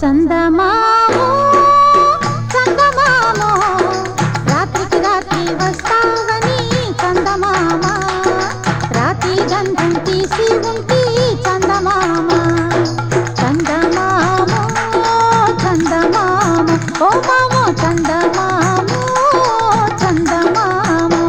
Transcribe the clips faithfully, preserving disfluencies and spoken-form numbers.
చందమామో చందమామో రాత్రికి రాత్రి వస్తావని చందమామ రాత్రి గంధం తీసి ఉంటి చందమామ చందమామో చందమామ ఓ మామో చందమామో చందమామో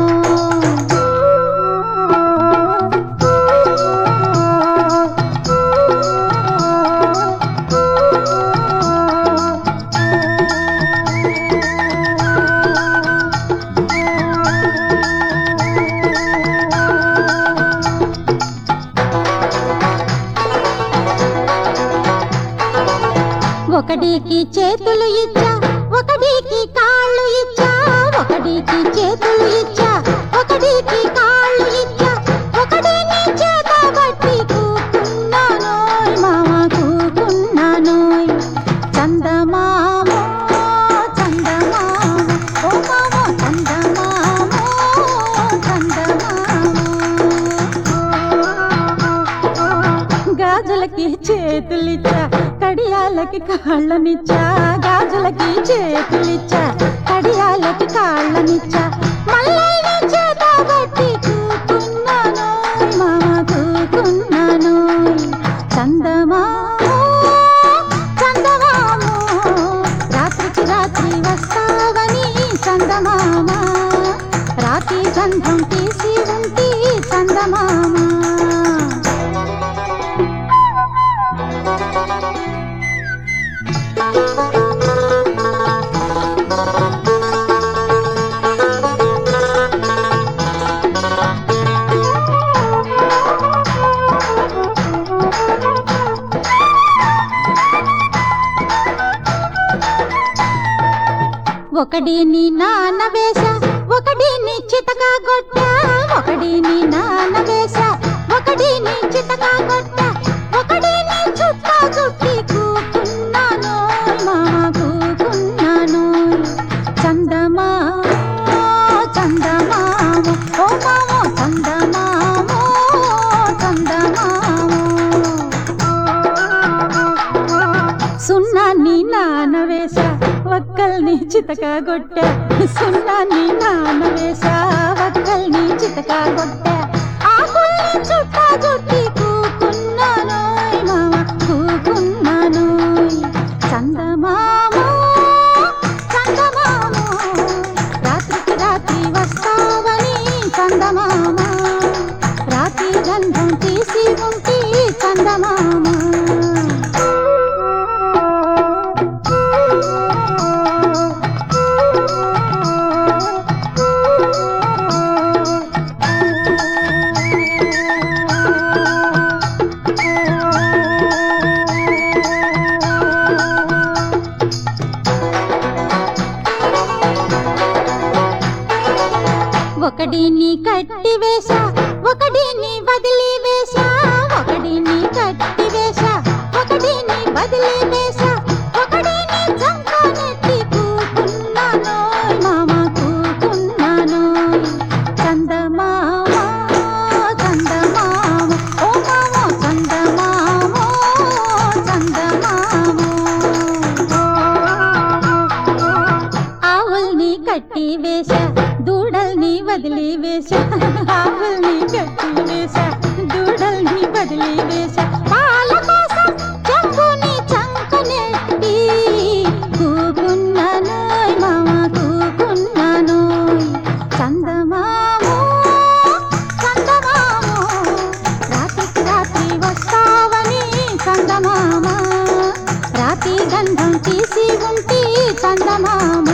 ఒకడికి చేతులు ఇచ్చా ఒకడికి కాళ్ళు ఇచ్చా ఒకడికి చేతులు ఇచ్చా ఒకడికి కాళ్ళు ఇచ్చా ఒకడిని చేత బట్టి కూకున్నానోయ్ మామ కూకున్నానోయ్ చందమామో చందమామో ఓ మామో చందమామో చందమామో గాజులకి చేతులిచ్చా కడియాలకి కాళ్ళనిచ్చా గాజులకి చేతులిచ్చా కడియాలకి కాళ్ళనిచ్చా మల్లెల్ని చేత బట్టి కూకున్నానోయ్ మామ కూకున్నానోయ్ చందమామో చందమామో రాత్రికి రాత్రి వస్తావని చందమామ రాత్రి గంధం తీసి ఉంటి చందమామ ఒకడిని నాన్న వేశ ఒకడిని చితకా గొట్ట ఒకడిని నాన్న వేశ ఒకడిని చితకా గొట్ట ఒకడిని చుట్టా చుట్టి కూకున్నానోయ్ మామ కూకున్నానోయ్ చందమామో చందమామో ఓ మామో చందమామో చందమామో సున్నాన్ని నాన్న వేశ వక్కల్ని చితకా గొట్ట సున్నాన్ని నాన్న వేశ వక్కల్ని చితకా గొట్ట ఆకుల్ని చుట్టా చుట్టి కూకున్నానోయ్ మామ కూకున్నానోయ్ చందమామో చందమామో రాత్రికి రాత్రి వస్తావని చందమామ రాత్రి గంధం తీసి ఉంటి చందమామ ఒకడిని కట్టి వేశా ఒకడిని వదిలి వేశా ఒకడిని కట్టి వేశా ఒకడిని వదిలి వేశా ఒకడిని చంపనెత్తి కూకున్నానోయ్ మామ కూకున్నానోయ్ చందమామ చందమామ ఓ మామో చందమామో చందమామో ఆవుల్ని కట్టి వేశా దూడల్ని వదిలి వేశా ఆవుల్ని కట్టి వేశా దూడల్ని వదిలి వేశా పాల కోసం చెంబుని చంకనెత్తి కూకున్నానోయ్ మామ కూకున్నానోయ్ చందమామో చందమామో రాత్రికి రాత్రి వస్తావని చందమామ రాత్రి గంధం తీసి ఉంటి చందమామ